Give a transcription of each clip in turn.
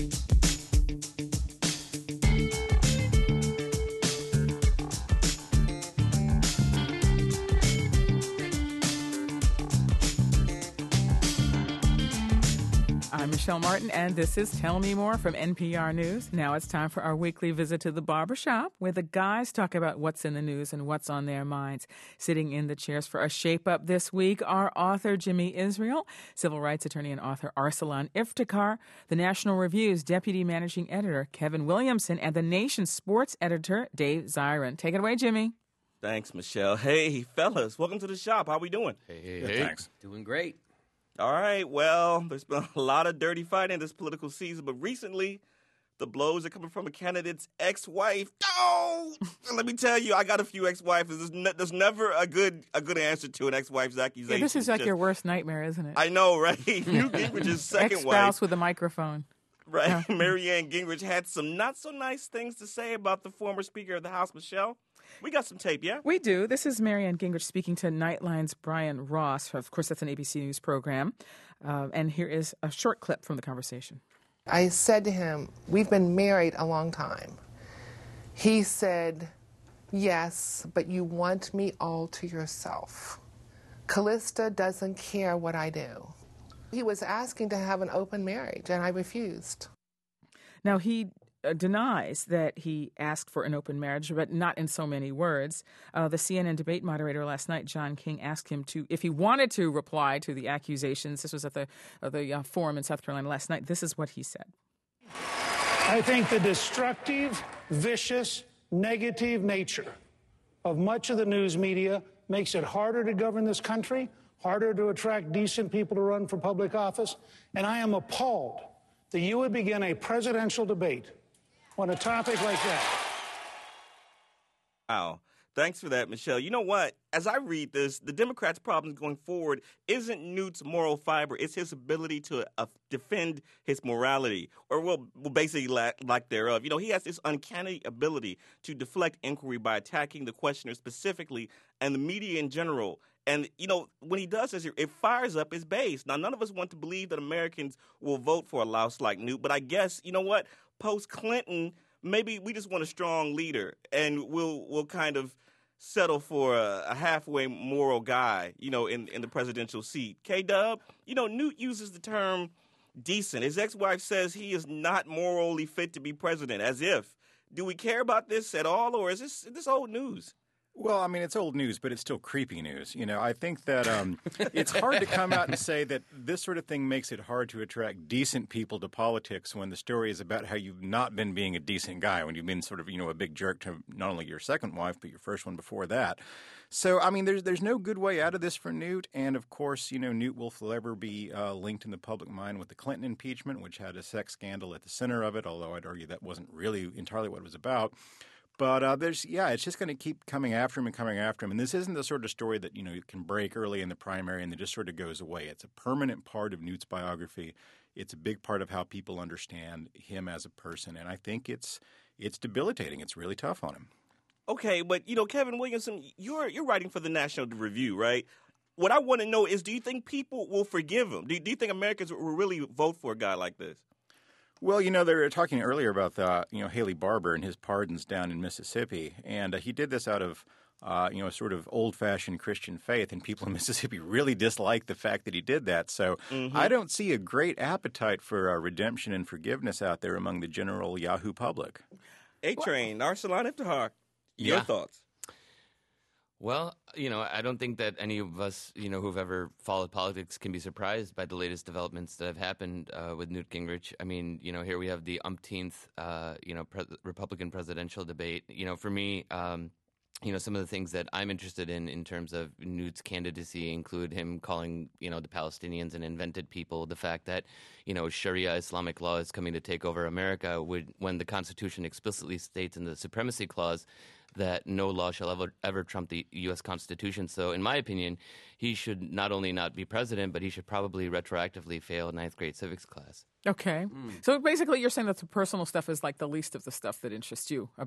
I'm Michelle Martin, and this is Tell Me More from NPR News. Now it's time for our weekly visit to the barbershop, where the guys talk about what's in the news and what's on their minds. Sitting in the chairs for a shape-up this week are author Jimmy Israel, civil rights attorney and author Arsalan Iftikhar, the National Review's deputy managing editor Kevin Williamson, and the Nation's sports editor Dave Zirin. Take it away, Jimmy. Thanks, Michelle. Hey, fellas, welcome to the shop. How we doing? Hey. Thanks. Doing great. All right, well, there's been a lot of dirty fighting this political season, but recently the blows are coming from a candidate's ex-wife. Oh, let me tell you, I got a few ex-wives. There's never a good answer to an ex-wife's accusation. Yeah, this is like your worst nightmare, isn't it? I know, right? Newt Gingrich's second Ex-spouse wife. with a microphone. Right. Yeah. Marianne Gingrich had some not-so-nice things to say about the former Speaker of the House, Michelle. We got some tape, yeah? We do. This is Marianne Gingrich speaking to Nightline's Brian Ross. Of course, that's an ABC News program. And here is a short clip from the conversation. I said to him, we've been married a long time. He said, yes, but you want me all to yourself. Callista doesn't care what I do. He was asking to have an open marriage, and I refused. Now, he denies that he asked for an open marriage, but not in so many words. The CNN debate moderator last night, John King, asked him if he wanted to reply to the accusations. This was at the forum in South Carolina last night. This is what he said. I think the destructive, vicious, negative nature of much of the news media makes it harder to govern this country, harder to attract decent people to run for public office, and I am appalled that you would begin a presidential debate on a topic like that. Wow. Thanks for that, Michelle. You know what? As I read this, the Democrats' problem going forward isn't Newt's moral fiber. It's his ability to defend his morality, or basically lack thereof. You know, he has this uncanny ability to deflect inquiry by attacking the questioner specifically and the media in general. And, you know, when he does this, it fires up his base. Now, none of us want to believe that Americans will vote for a louse like Newt, but I guess, you know what? Post-Clinton, maybe we just want a strong leader, and we'll kind of settle for a halfway moral guy, you know, in the presidential seat. K-Dub, you know, Newt uses the term decent. His ex-wife says he is not morally fit to be president, as if. Do we care about this at all, or is this old news? Well, I mean, it's old news, but it's still creepy news. You know, I think that it's hard to come out and say that this sort of thing makes it hard to attract decent people to politics when the story is about how you've not been being a decent guy, when you've been sort of, you know, a big jerk to not only your second wife, but your first one before that. So, I mean, there's no good way out of this for Newt. And, of course, you know, Newt will forever be linked in the public mind with the Clinton impeachment, which had a sex scandal at the center of it, although I'd argue that wasn't really entirely what it was about. But it's just going to keep coming after him and coming after him. And this isn't the sort of story that, you know, you can break early in the primary and then just sort of goes away. It's a permanent part of Newt's biography. It's a big part of how people understand him as a person. And I think it's debilitating. It's really tough on him. Okay, but, you know, Kevin Williamson, you're writing for the National Review, right? What I want to know is, do you think people will forgive him? Do you think Americans will really vote for a guy like this? Well, you know, they were talking earlier about Haley Barbour and his pardons down in Mississippi, and he did this out of a sort of old-fashioned Christian faith, and people in Mississippi really dislike the fact that he did that. So I don't see a great appetite for redemption and forgiveness out there among the general Yahoo public. A-Train, Arsalan Iftikhar, your thoughts? Well, you know, I don't think that any of us, you know, who've ever followed politics can be surprised by the latest developments that have happened with Newt Gingrich. I mean, you know, here we have the umpteenth, Republican presidential debate. You know, for me, you know, some of the things that I'm interested in terms of Newt's candidacy include him calling, you know, the Palestinians an invented people, the fact that, you know, Sharia Islamic law is coming to take over America when the Constitution explicitly states in the Supremacy Clause that no law shall ever trump the U.S. Constitution. So in my opinion, he should not only not be president, but he should probably retroactively fail ninth grade civics class. Okay. So basically you're saying that the personal stuff is like the least of the stuff that interests you about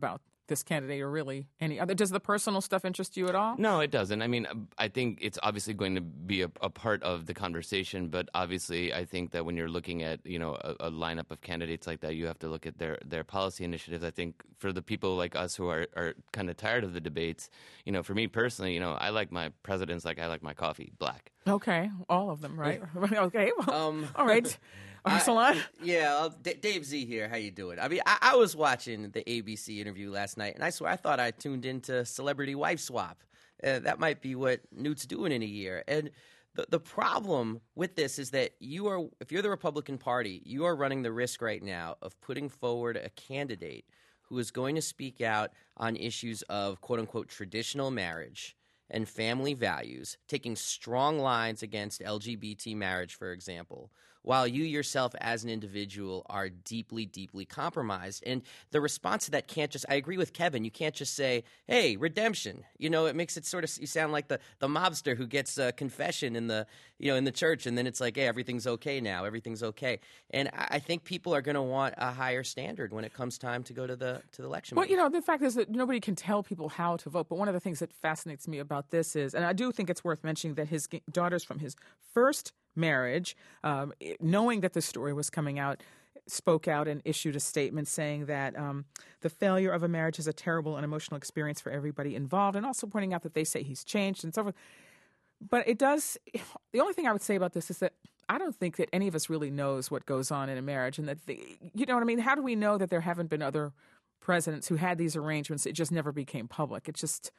this candidate or really any other. Does the personal stuff interest you at all? No, it doesn't. I mean, I think it's obviously going to be a part of the conversation, but obviously I think that when you're looking at, a lineup of candidates like that, you have to look at their policy initiatives. I think for the people like us who are kind of tired of the debates, for me personally, I like my presidents like I like my coffee, black. Okay, all of them, right? Okay, well, all right. Arsalan? Dave Z here. How you doing? I mean, I was watching the ABC interview last night, and I swear I thought I tuned into Celebrity Wife Swap. That might be what Newt's doing in a year. And the problem with this is that if you're the Republican Party, you are running the risk right now of putting forward a candidate who is going to speak out on issues of quote-unquote traditional marriage and family values, taking strong lines against LGBT marriage, for example, while you yourself as an individual are deeply, deeply compromised. And the response to that I agree with Kevin, you can't just say, hey, redemption. It makes it sort of, you sound like the mobster who gets a confession in the church, and then it's like, hey, everything's okay now, everything's okay. And I think people are going to want a higher standard when it comes time to go to the election. Well, the fact is that nobody can tell people how to vote. But one of the things that fascinates me about this is, and I do think it's worth mentioning, that his daughters from his first marriage, knowing that the story was coming out, spoke out and issued a statement saying that the failure of a marriage is a terrible and emotional experience for everybody involved, and also pointing out that they say he's changed and so forth. But the only thing I would say about this is that I don't think that any of us really knows what goes on in a marriage, and that, you know what I mean? How do we know that there haven't been other presidents who had these arrangements? It just never became public. It's just,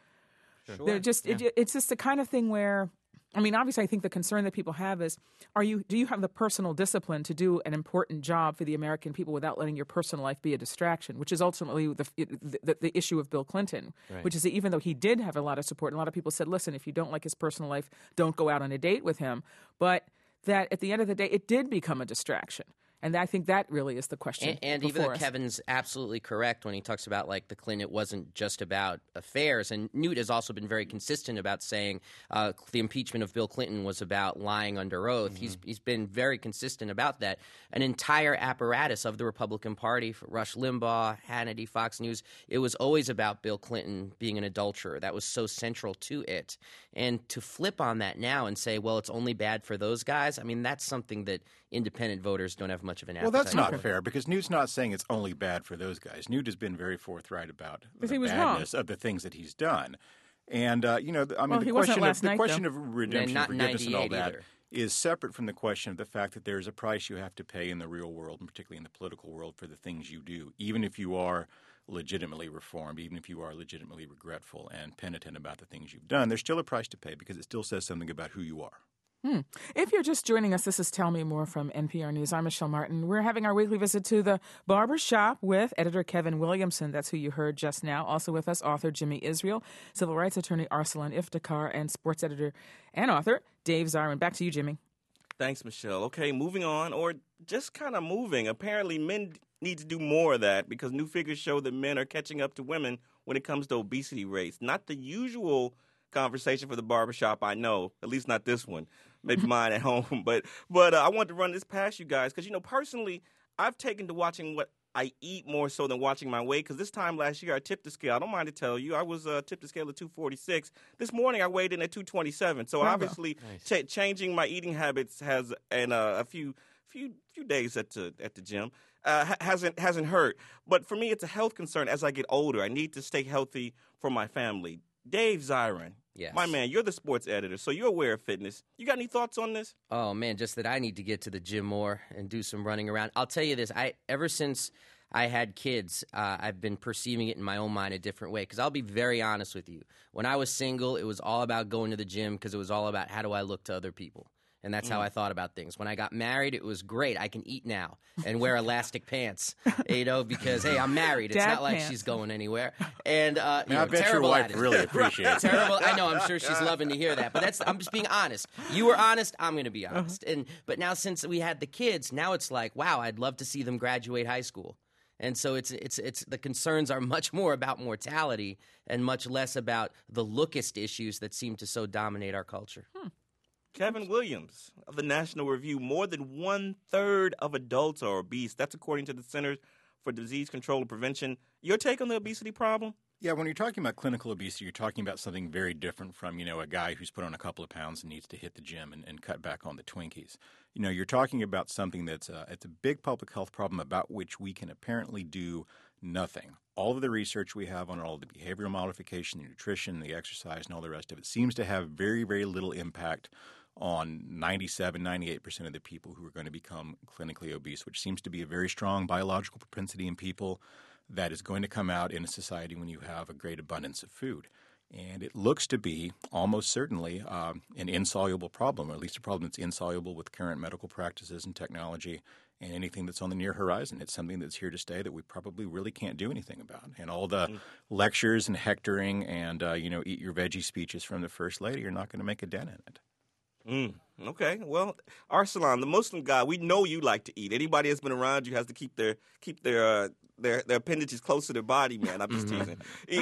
it's just the kind of thing where, I mean, obviously, I think the concern that people have is, do you have the personal discipline to do an important job for the American people without letting your personal life be a distraction, which is ultimately the issue of Bill Clinton, right. Which is that even though he did have a lot of support, and a lot of people said, listen, if you don't like his personal life, don't go out on a date with him. But that at the end of the day, it did become a distraction. And I think that really is the question. And even though Kevin's absolutely correct when he talks about, like, the Clinton, it wasn't just about affairs. And Newt has also been very consistent about saying the impeachment of Bill Clinton was about lying under oath. Mm-hmm. He's been very consistent about that. An entire apparatus of the Republican Party, Rush Limbaugh, Hannity, Fox News, it was always about Bill Clinton being an adulterer. That was so central to it. And to flip on that now and say, well, it's only bad for those guys, I mean, that's something that independent voters don't have much of an appetite. Well, that's not fair, because Newt's not saying it's only bad for those guys. Newt has been very forthright about the badness of the things that he's done. And, I mean, the question of redemption, forgiveness, and all that is separate from the question of the fact that there's a price you have to pay in the real world, and particularly in the political world, for the things you do, even if you are legitimately reformed, even if you are legitimately regretful and penitent about the things you've done. There's still a price to pay, because it still says something about who you are. If you're just joining us, this is Tell Me More from NPR News. I'm Michelle Martin. We're having our weekly visit to the barber shop with editor Kevin Williamson. That's who you heard just now. Also with us, author Jimmy Israel, civil rights attorney Arsalan Iftikhar, and sports editor and author Dave Zirin. Back to you, Jimmy. Thanks, Michelle. Okay, moving on, or just kind of moving. Apparently, men need to do more of that, because new figures show that men are catching up to women when it comes to obesity rates. Not the usual conversation for the barbershop, I know, at least not this one. Maybe mine at home. But I wanted to run this past you guys because, personally, I've taken to watching what I eat more so than watching my weight, because this time last year I tipped the scale. I don't mind to tell you. I was tipped the scale at 246. This morning I weighed in at 227. So obviously changing my eating habits has, and a few days at the gym hasn't hurt. But for me, it's a health concern as I get older. I need to stay healthy for my family. Dave Zirin. Yes. My man, you're the sports editor, so you're aware of fitness. You got any thoughts on this? Oh, man, just that I need to get to the gym more and do some running around. I'll tell you this. Ever since I had kids, I've been perceiving it in my own mind a different way, because I'll be very honest with you. When I was single, it was all about going to the gym, because it was all about how do I look to other people. And that's how I thought about things. When I got married, it was great. I can eat now and wear elastic pants, because, hey, I'm married. It's not like she's going anywhere. And I bet your wife really appreciates it. Terrible. I know. I'm sure she's loving to hear that. But I'm just being honest. You were honest. I'm going to be honest. But now, since we had the kids, now it's like, wow, I'd love to see them graduate high school. And so it's the concerns are much more about mortality and much less about the lookist issues that seem to so dominate our culture. Kevin Williams of the National Review. More than 1/3 of adults are obese. That's according to the Centers for disease control and prevention. Your take on the obesity problem? Yeah, when you're talking about clinical obesity, you're talking about something very different from, a guy who's put on a couple of pounds and needs to hit the gym and cut back on the Twinkies. You're talking about something that's it's a big public health problem about which we can apparently do nothing. All of the research we have on all of the behavioral modification, the nutrition, the exercise, and all the rest of it seems to have very, very little impact on 97, 98% of the people who are going to become clinically obese, which seems to be a very strong biological propensity in people that is going to come out in a society when you have a great abundance of food. And it looks to be almost certainly an insoluble problem, or at least a problem that's insoluble with current medical practices and technology and anything that's on the near horizon. It's something that's here to stay that we probably really can't do anything about. And all the lectures and hectoring and, eat your veggie speeches from the First Lady are not going to make a dent in it. Okay. Well, Arsalan, the Muslim guy, we know you like to eat. Anybody that's been around you has to keep their appendages close to their body, man. I'm just teasing.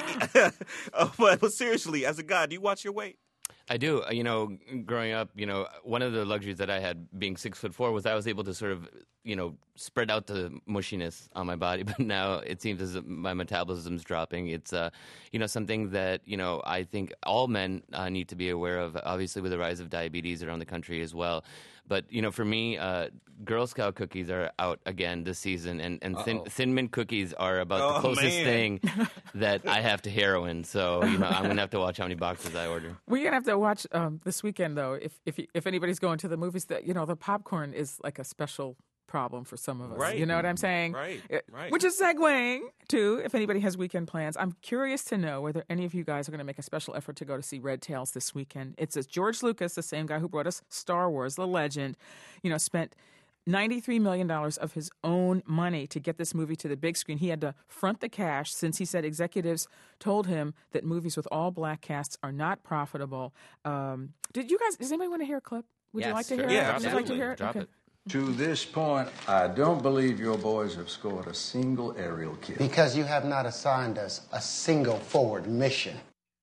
But seriously, as a guy, do you watch your weight? I do. Growing up, one of the luxuries that I had being 6'4" was I was able to sort of, spread out the mushiness on my body. But now it seems as if my metabolism's dropping. It's, something that, I think all men need to be aware of, obviously with the rise of diabetes around the country as well. But, for me, Girl Scout cookies are out again this season, and Thin Mint cookies are about the closest thing that I have to heroin. So, I'm going to have to watch how many boxes I order. We're going to have to watch this weekend, though, if anybody's going to the movies, that the popcorn is like a special problem for some of us. Right. You know what I'm saying? Right. Which is segueing to, if anybody has weekend plans, I'm curious to know whether any of you guys are going to make a special effort to go to see Red Tails this weekend. It's George Lucas, the same guy who brought us Star Wars, the legend, spent $93 million of his own money to get this movie to the big screen. He had to front the cash since he said executives told him that movies with all black casts are not profitable. Does anybody want to hear a clip? Would you like to hear it? Yeah, Would you like to absolutely. hear it? Drop Okay. it. To this point, I don't believe your boys have scored a single aerial kill. Because you have not assigned us a single forward mission.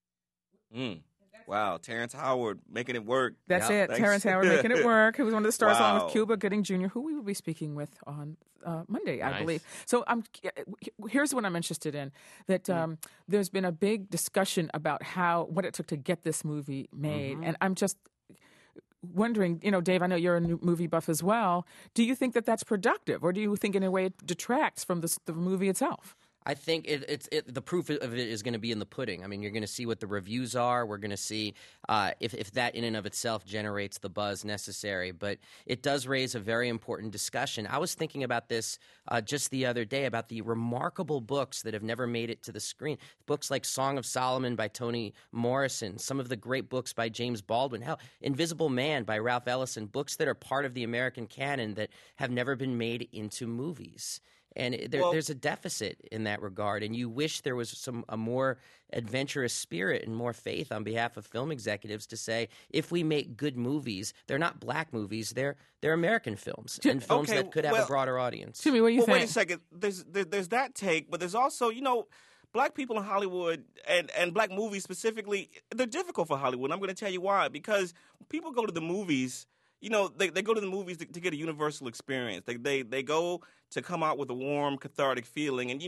Wow, Terrence Howard making it work. That's Yep. it. Thanks. Terrence Howard making it work. Who was one of the stars along Wow. with Cuba Gooding Jr., who we will be speaking with on Monday, I Nice. believe. So here's what I'm interested in. That there's been a big discussion about what it took to get this movie made. And I'm just wondering, Dave, I know you're a movie buff as well. Do you think that that's productive, or do you think in a way it detracts from the movie itself? I think the proof of it is going to be in the pudding. I mean, you're going to see what the reviews are. We're going to see if that in and of itself generates the buzz necessary. But it does raise a very important discussion. I was thinking about this just the other day about the remarkable books that have never made it to the screen. Books like Song of Solomon by Toni Morrison, some of the great books by James Baldwin, hell, Invisible Man by Ralph Ellison, books that are part of the American canon that have never been made into movies. And there's a deficit in that regard, and you wish there was a more adventurous spirit and more faith on behalf of film executives to say, if we make good movies, they're not black movies, they're American films and films that could have a broader audience. Jimmy, what do you think? Wait a second. There's that take, but there's also, black people in Hollywood and black movies specifically, they're difficult for Hollywood. And I'm going to tell you why. Because people go to the movies. They go to the movies to get a universal experience. They go to come out with a warm, cathartic feeling. And,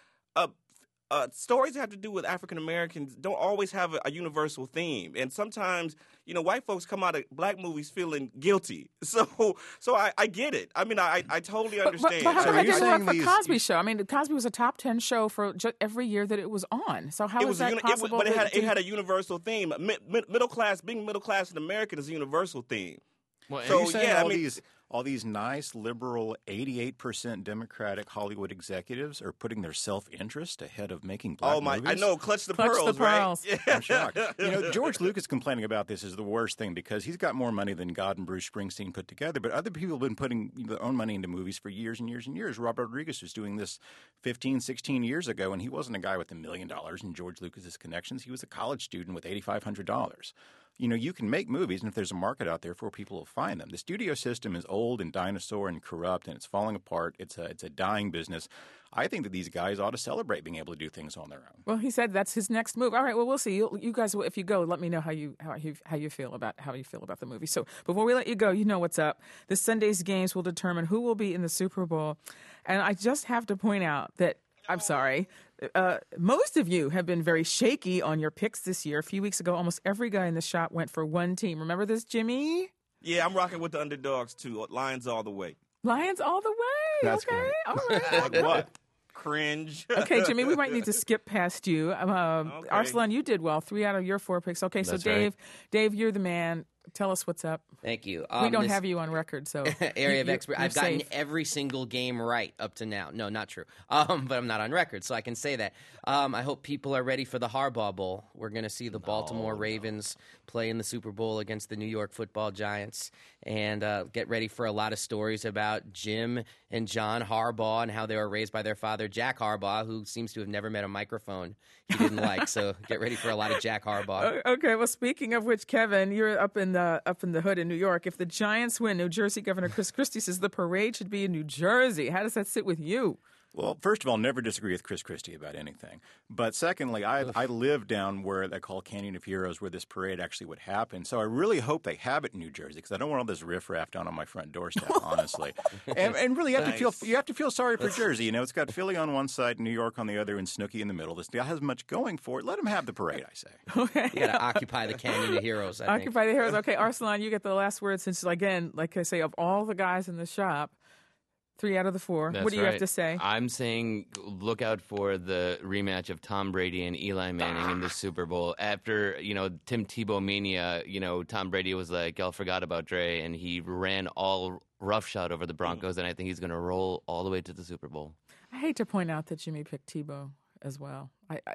stories that have to do with African Americans don't always have a universal theme. And sometimes, white folks come out of black movies feeling guilty. So I get it. I mean, I totally understand. But how So come are it you didn't work saying for these- Cosby Show? I mean, Cosby was a top 10 show for every year that it was on. So how is that possible? But it had a universal theme. Middle class, being middle class in America is a universal theme. Well, So, You're saying yeah, all these nice, liberal, 88% Democratic Hollywood executives are putting their self-interest ahead of making black movies? I know, clutch the Clutch pearls, the pearls. right? I'm shocked. George Lucas complaining about this is the worst thing because he's got more money than God and Bruce Springsteen put together. But other people have been putting their own money into movies for years and years and years. Robert Rodriguez was doing this 15, 16 years ago, and he wasn't a guy with $1 million in George Lucas's connections. He was a college student with $8,500. you can make movies, and if there's a market out there for people to find them. The studio system is old and dinosaur and corrupt, and it's falling apart. It's a dying business. I think that these guys ought to celebrate being able to do things on their own. Well, he said that's his next move. All right. Well, we'll see. You guys, if you go, let me know how you feel about the movie. So before we let you go, you know what's up. This Sunday's games will determine who will be in the Super Bowl, and I just have to point out that I'm sorry. Most of you have been very shaky on your picks this year. A few weeks ago, almost every guy in the shop went for one team. Remember this, Jimmy? Yeah, I'm rocking with the underdogs too. Lions all the way. Lions all the way. That's okay. great. All right. Like what? Cringe. Okay, Jimmy, we might need to skip past you. Arslan, you did well. 3 out of your 4 picks. Okay, so That's Dave, right. Dave, you're the man. Tell us what's up. Thank you. We don't have you on record, so area of expert. I've gotten safe. every single game right up to now. No, not true. But I'm not on record, so I can say that. I hope people are ready for the Harbaugh Bowl. We're going to see the Baltimore Ravens play in the Super Bowl against the New York Football Giants, and get ready for a lot of stories about Jim and John Harbaugh and how they were raised by their father, Jack Harbaugh, who seems to have never met a microphone he didn't like. So get ready for a lot of Jack Harbaugh. Okay, well, speaking of which, Kevin, you're up in the hood in New York. If the Giants win, New Jersey Governor Chris Christie says the parade should be in New Jersey. How does that sit with you? Well, first of all, never disagree with Chris Christie about anything. But secondly, I live down where they call Canyon of Heroes, where this parade actually would happen. So I really hope they have it in New Jersey, because I don't want all this riffraff down on my front doorstep, honestly. and really, you have to feel sorry for Jersey. It's got Philly on one side, New York on the other, and Snooki in the middle. This guy has much going for it. Let him have the parade, I say. Okay. You got to occupy the Canyon of Heroes, I think. Occupy the Heroes. Okay, Arslan, you get the last word since, again, like I say, of all the guys in the shop, 3 out of the 4. That's What do you right. have to say? I'm saying look out for the rematch of Tom Brady and Eli Manning in the Super Bowl. After, Tim Tebow mania, Tom Brady was like, y'all forgot about Dre, and he ran all roughshod over the Broncos, and I think he's going to roll all the way to the Super Bowl. I hate to point out that Jimmy picked Tebow as well.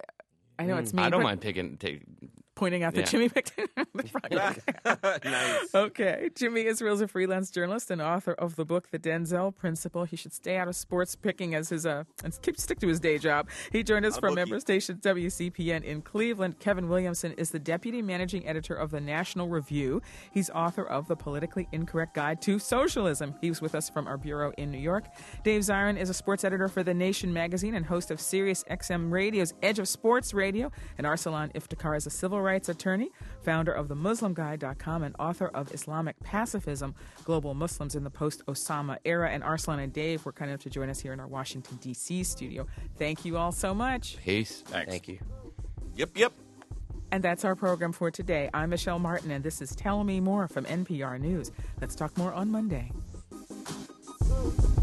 I know it's me. I don't but mind pointing out that Yeah. Jimmy picked the Broncos. Nice. Okay. Jimmy Israel is a freelance journalist and author of the book The Denzel Principle. He should stay out of sports picking as his and stick to his day job. He joined us from member station WCPN in Cleveland. Kevin Williamson is the deputy managing editor of the National Review. He's author of The Politically Incorrect Guide to Socialism. He was with us from our bureau in New York. Dave Zirin is a sports editor for The Nation magazine and host of Sirius XM Radio's Edge of Sports Radio. And Arslan Iftikhar is a civil rights attorney, founder of TheMuslimGuide.com, and author of Islamic Pacifism, Global Muslims in the Post-Osama Era. And Arslan and Dave were kind enough to join us here in our Washington, D.C. studio. Thank you all so much. Peace. Thanks. Thank you. Yep. And that's our program for today. I'm Michelle Martin, and this is Tell Me More from NPR News. Let's talk more on Monday.